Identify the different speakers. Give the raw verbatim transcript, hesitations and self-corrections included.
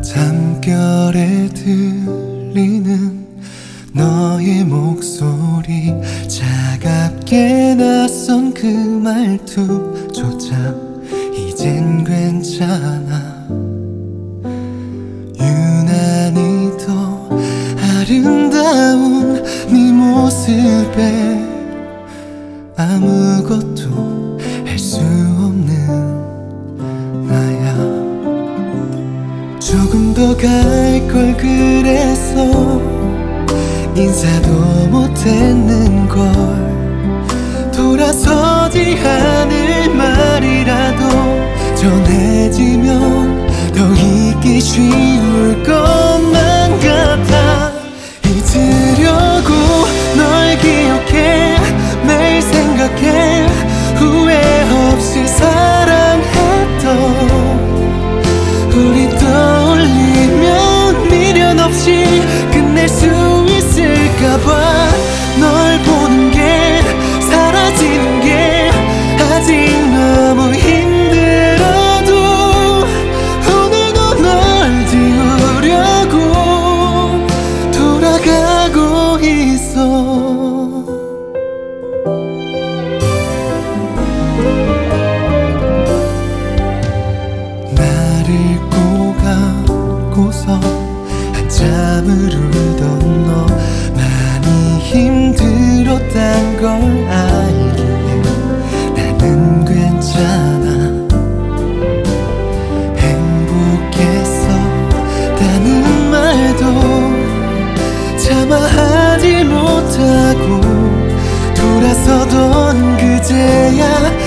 Speaker 1: 잠결에 들리는 너의 목소리, 차갑게 낯선 그 말투조차 이젠 괜찮아. 유난히 더 아름다운 네 모습에 아무것도 할 수 없는 나야. 조금 더 갈 걸 그래서 인사도 못했는걸. 돌아서지 않을 말이라도 전해지면 더 잊기 쉬울 것만 같아. 잊으려고 널 기억해, 매일 생각해, 후회 없이 사랑했던 우리 떠올리면 미련 없이 끝낼 수 있을까봐. 널 보는 게, 사라지는 게 아직 너무 힘들어도 오늘도 널 지우려고 돌아가고 있어. 나를 꼬가고서 한참을 울던 너, 많이 힘들었단 걸 알기에 나는 괜찮아. 행복했었다는 말도 차마 하지 못하고 돌아서던 그제야